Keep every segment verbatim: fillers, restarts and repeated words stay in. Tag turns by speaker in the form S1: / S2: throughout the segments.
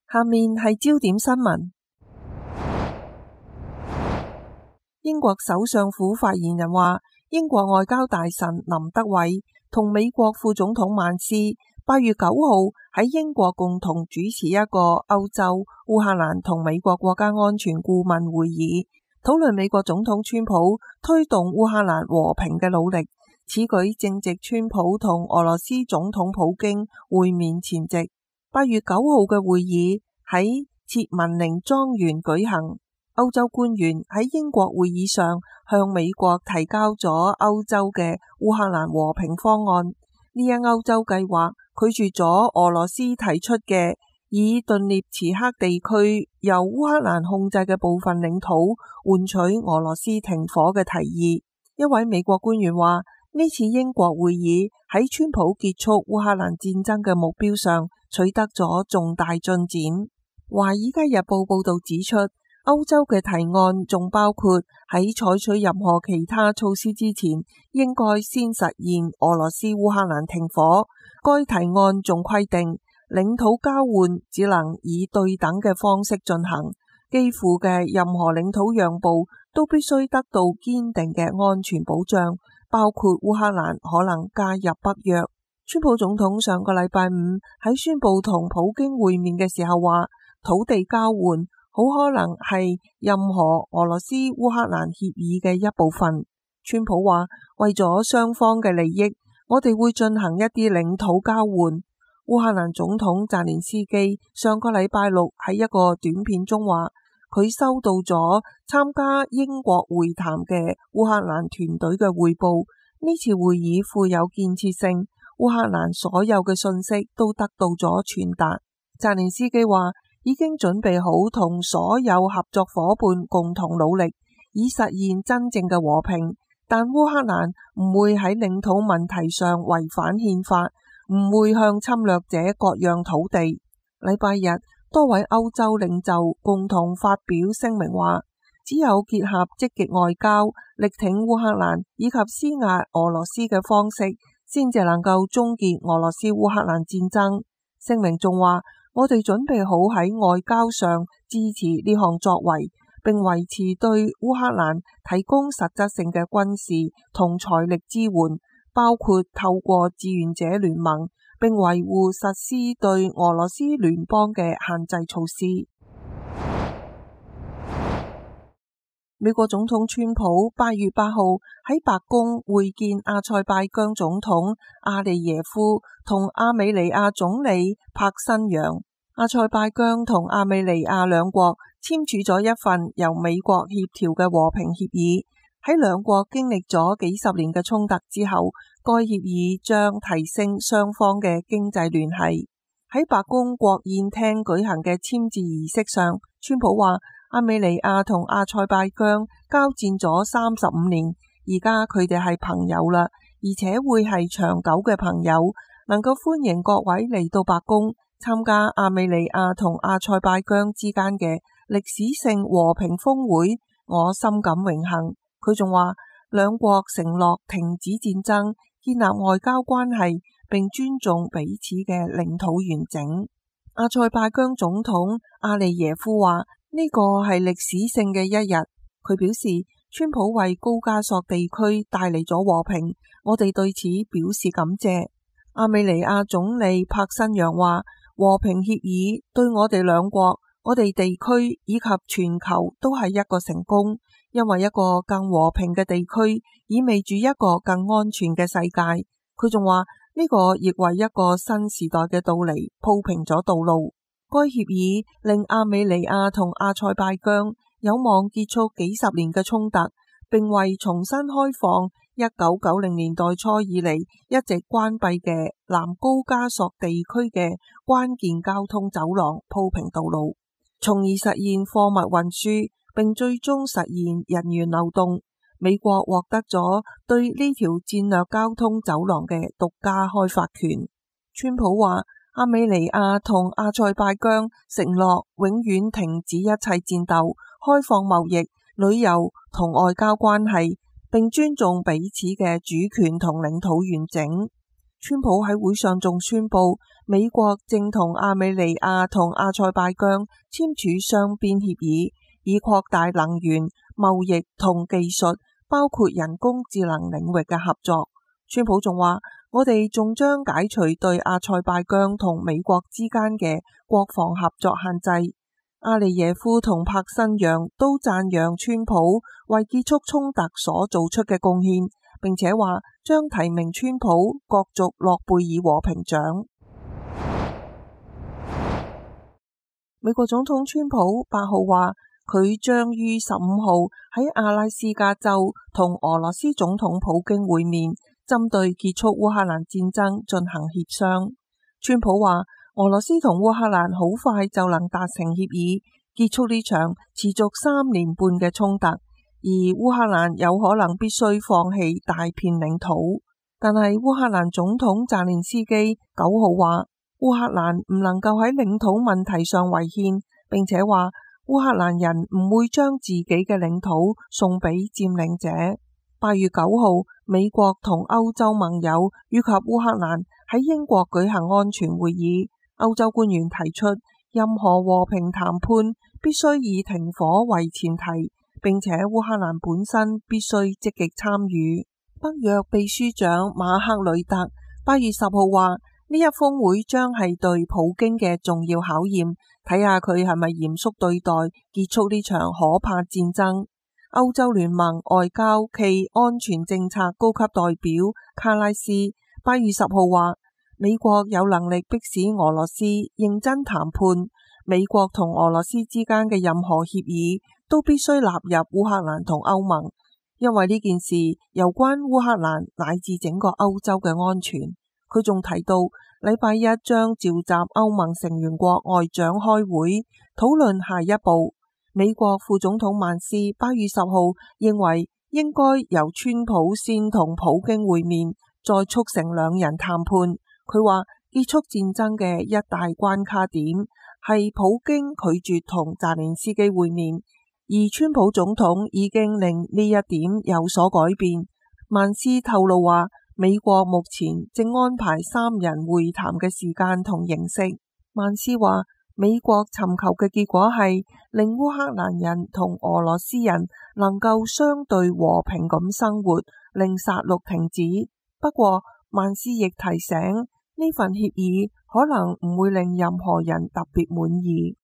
S1: 下面係焦點新聞。英國首相府發言人話，英國外交大臣林德偉同美國副總統曼斯八月九號喺英國共同主持一個歐洲、烏克蘭同美國國家安全顧問會議，討論美國總統川普推動烏克蘭和平嘅努力。此舉正值川普同俄羅斯總統普京會面前夕。八月九號嘅會議喺切文寧莊園舉行。歐洲官員喺英國會議上向美國提交咗歐洲嘅烏克蘭和平方案。呢一歐洲計劃拒絕咗俄羅斯提出嘅以頓涅茨克地區由烏克蘭控制嘅部分領土換取俄羅斯停火嘅提議。一位美國官員話，呢次英國會議喺川普結束烏克蘭戰爭嘅目標上取得咗重大進展。華爾街日報報道指出，歐洲嘅提案仲包括喺採取任何其他措施之前，應該先實現俄羅斯烏克蘭停火。該提案仲規定，領土交換只能以對等嘅方式進行，幾乎嘅任何領土讓步都必須得到堅定嘅安全保障，包括烏克蘭可能加入北約。川普總統上個禮拜五喺宣布同普京會面嘅時候話，土地交換好可能係任何俄羅斯烏克蘭協議嘅一部分。川普話，為咗雙方嘅利益，我哋會進行一啲領土交換。烏克蘭總統澤連斯基上個禮拜六喺一個短片中話，佢收到咗參加英國會談嘅烏克蘭團隊嘅匯報。呢次會議富有建設性，烏克蘭所有嘅信息都得到咗傳達。澤連斯基話，已經準備好同所有合作夥伴共同努力，以實現真正嘅和平。但烏克蘭唔會喺領土問題上違反憲法，唔會向侵略者割讓土地。禮拜日，多位歐洲領袖共同發表聲明話，只有結合積極外交、力挺烏克蘭以及施壓俄羅斯嘅方式，先至能夠終結俄羅斯烏克蘭戰爭。聲明仲話，我哋準備好喺外交上支持呢項作為，並維持對烏克蘭提供實質性嘅軍事同財力支援，包括透過志願者聯盟，並維護實施對俄羅斯聯邦嘅限制措施。美國總統川普八月八號喺白宮會見阿塞拜疆總統阿利耶夫同亞美尼亞總理帕辛揚。阿塞拜疆同亞美尼亞兩國簽署咗一份由美國協調嘅和平協議。喺兩國經歷咗幾十年嘅衝突之後，該協議將提升雙方嘅經濟聯繫。喺白宮國宴廳舉行嘅簽字儀式上，川普話，亞美尼亞同阿塞拜疆交戰咗三十五年，而家佢哋係朋友啦，而且會係長久嘅朋友。能夠歡迎各位嚟到白宮參加亞美尼亞同阿塞拜疆之間嘅歷史性和平峰會，我深感榮幸。佢仲話，兩國承諾停止戰爭，建立外交關係，並尊重彼此嘅領土完整。阿塞拜疆總統阿利耶夫話，呢個係歷史性嘅一日。佢表示，川普為高加索地區帶嚟咗和平，我哋對此表示感謝。亞美尼亞總理帕辛揚話，和平協議對我哋兩國、我哋地區以及全球都係一個成功，因為一個更和平嘅地區意味住一個更安全嘅世界。佢仲話，呢個亦為一個新時代嘅到嚟鋪平咗道路。該協議令亞美尼亞同阿塞拜疆有望結束幾十年嘅衝突，並為重新開放一九九零年代初以嚟一直關閉嘅南高加索地區嘅關鍵交通走廊鋪平道路，從而實現貨物運輸，並最終實現人員流動。美國獲得咗對呢條戰略交通走廊嘅獨家開發權。川普話，亞美尼亞同阿塞拜疆承諾永遠停止一切戰鬥，開放貿易、旅遊同外交關係，並尊重彼此嘅主權同領土完整。 川普喺會上仲宣布，美國正同亞美尼亞同阿塞拜疆簽署雙邊協議，以擴大能源、貿易同技術，包括人工智能領域嘅合作。川普仲話，我哋仲將解除對阿塞拜疆同美國之間嘅國防合作限制。阿利耶夫同帕辛揚都讚揚川普為結束衝突所做出嘅貢獻，並且話將提名川普角逐諾貝爾和平獎。美國總統川普八號話，佢將於十五號喺阿拉斯加州同俄羅斯總統普京會面，針對結束烏克蘭戰爭進行協商。川普話，俄羅斯同烏克蘭好快就能達成協議，結束呢場持續三年半嘅衝突，而烏克蘭有可能必須放棄大片領土。但係烏克蘭總統澤連斯基九號話，烏克蘭唔能夠喺領土問題上違憲，並且話烏克蘭人唔會將自己嘅領土送俾佔領者。八月九號，美國同歐洲盟友以及烏克蘭喺英國舉行安全會議。歐洲官員提出，任何和平談判必須以停火為前提，並且烏克蘭本身必須積極參與。北約秘書長馬克呂特八月十號話，呢一峰會將係對普京嘅重要考驗，睇下佢係咪嚴肅對待結束呢場可怕戰爭。歐洲聯盟外交暨安全政策高級代表卡拉斯八月十號話，美國有能力迫使俄羅斯認真談判，美國同俄羅斯之間嘅任何協議都必須納入烏克蘭同歐盟，因為呢件事有關烏克蘭乃至整個歐洲嘅安全。佢仲提到，禮拜一將召集歐盟成員國外長開會，討論下一步。美國副總統曼斯八月十號認為，應該由川普先同普京會面，再促成兩人談判。佢話結束戰爭嘅一大關卡點係普京拒絕同澤連斯基會面，而川普總統已經令呢一點有所改變。曼斯透露話，美國目前正安排三人會談嘅時間同形式。曼斯話，美國尋求嘅結果係令烏克蘭人同俄羅斯人能夠相對和平咁生活，令殺戮停止。不過曼斯亦提醒，呢份協議可能唔會令任何人特別滿意。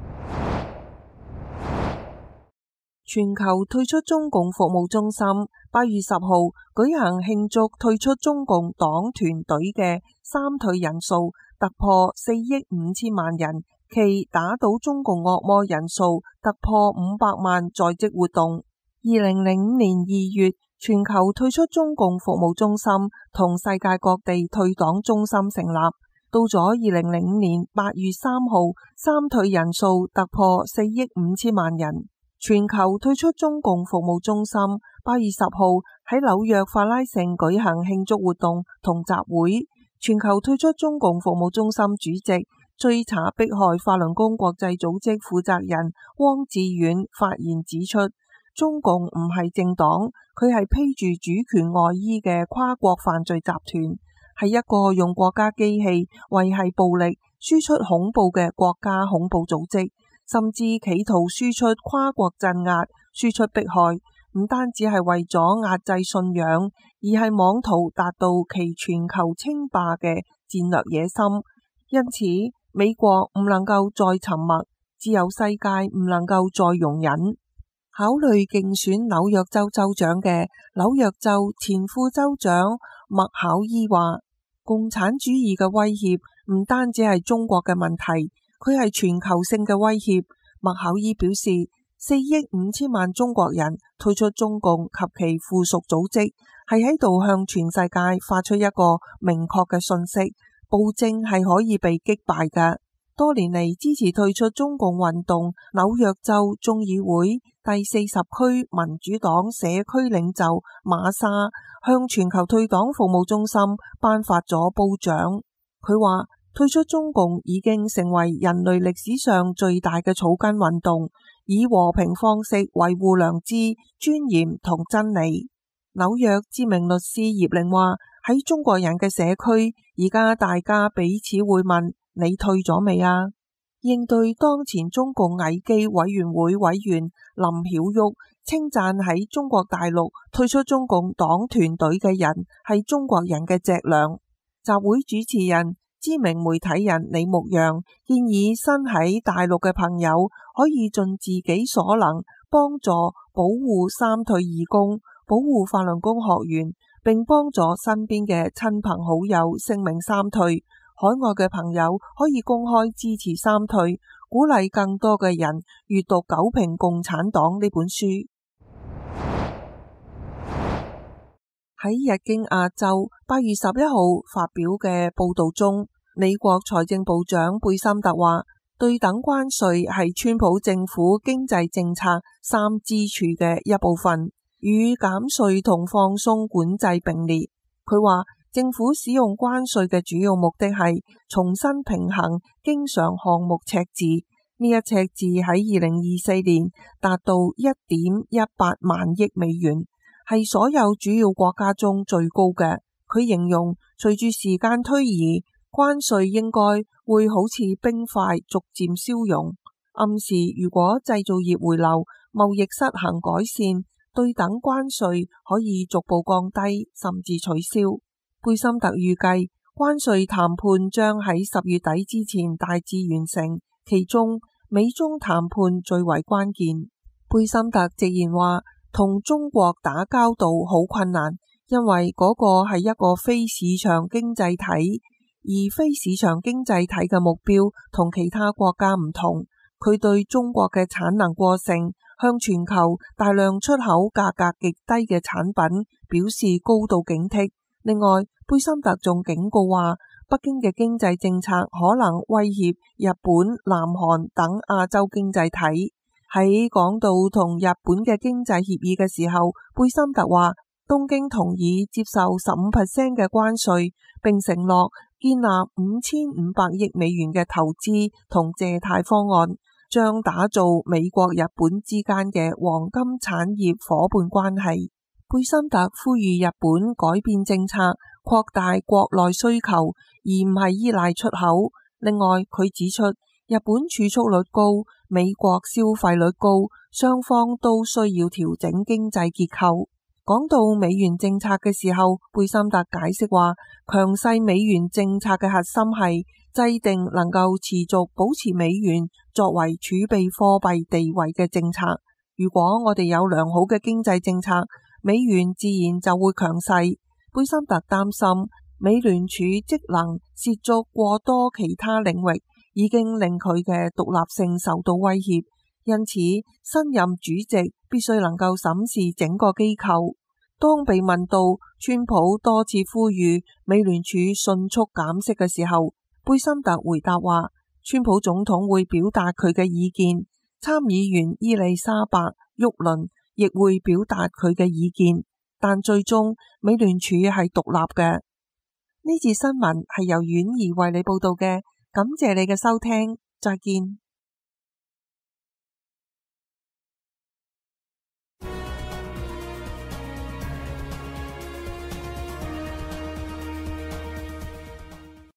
S1: 全球退出中共服務中心八月十號舉行慶祝退出中共黨團隊嘅三退人數突破四億五千萬人，其打倒中共惡魔人數突破五百萬在職活動。二零零五年二月，全球退出中共服務中心同世界各地退黨中心成立。到咗二零零五年八月三號，三退人數突破四億五千萬人。全球退出中共服務中心八月十號喺紐約法拉盛舉行慶祝活動同集會。全球退出中共服務中心主席、追查迫害法輪功國際組織負責人汪志遠發言指出，中共唔係政黨，佢係披住主權外衣嘅跨國犯罪集團，係一個用國家機器維繫暴力、輸出恐怖嘅國家恐怖組織。甚至企圖輸出跨國鎮壓、輸出迫害，唔單止係為咗壓制信仰，而係妄圖達到其全球稱霸嘅戰略野心。因此，美國唔能夠再沉默，自由世界唔能夠再容忍。考慮競選紐約州州長嘅紐約州前副州長麥考伊話，共產主義嘅威脅唔單止係中國嘅問題，佢係全球性嘅威脅。麥考伊表示，四億五千萬中國人退出中共及其附屬組織，係喺度向全世界發出一個明確嘅訊息：暴政係可以被擊敗嘅。多年嚟支持退出中共運動紐約州眾議會第四十區民主黨社區領袖馬沙向全球退黨服務中心頒發咗褒獎。佢話，退出中共已經成為人類歷史上最大嘅草根運動，以和平方式維護良知、尊嚴同真理。紐約知名律師葉玲話， 喺中國人嘅社區，而家大家彼此會問你退咗未啊？應對當前中共危機委員會委員林曉玉稱讚喺中國大陸退出中共黨團隊嘅人係中國人嘅脊梁。集會主持人、知名媒體人李牧陽建議身喺大陸嘅朋友可以盡自己所能幫助保護三退義工，保護法輪功學員，並幫助身邊嘅親朋好友聲明三退。海外嘅朋友可以公開支持三退，鼓勵更多嘅人閱讀《九評共產黨》呢本書。喺日經亞洲八月十一號發表嘅報道中，美國財政部長貝森特話，對等關稅係川普政府經濟政策三支柱嘅一部分，與減稅同放鬆管制並列。佢話，政府使用關稅嘅主要目的係重新平衡經常項目赤字，呢一赤字喺二零二四年達到一點一八萬億美元，係所有主要國家中最高嘅。佢形容隨住時間推移，關稅應該會好似冰塊逐漸消融，暗示如果製造業回流、貿易失衡改善，對等關稅可以逐步降低甚至取消。貝森特預計關稅談判將喺十月底之前大致完成，其中美中談判最為關鍵。貝森特直言話，同中國打交道好困難，因為嗰個係一個非市場經濟體，而非市場經濟體嘅目標同其他國家唔同。佢對中國嘅產能過剩、向全球大量出口價格極低嘅產品表示高度警惕。另外，貝森特仲警告話，北京嘅經濟政策可能威脅日本、南韓等亞洲經濟體。喺講到同日本嘅經濟協議嘅時候，貝森特話，東京同意接受十五 percent 嘅關稅，並承諾建立五千五百億美元嘅投資同借貸方案，將打造美國日本之間嘅黃金產業夥伴關係。貝森特呼籲日本改變政策，擴大國內需求，而唔係依賴出口。另外，佢指出，日本儲蓄率高，美國消費率高，雙方都需要調整經濟結構。講到美元政策嘅時候，貝森特解釋話，強勢美元政策嘅核心係制定能夠持續保持美元作為儲備貨幣地位嘅政策。如果我哋有良好嘅經濟政策，美元自然就會強勢。貝森特擔心美聯儲職能涉足過多其他領域，已經令佢嘅獨立性受到威脅，因此新任主席必須能夠審視整個機構。當被問到川普多次呼籲美聯儲迅速減息嘅時候，貝森特回答話，川普總統會表達佢嘅意見，參議員伊麗莎白·沃倫亦會表達佢嘅意見，但最終美聯儲係獨立嘅。呢節新聞係由婉兒為你報道嘅，感謝你嘅收聽，再見。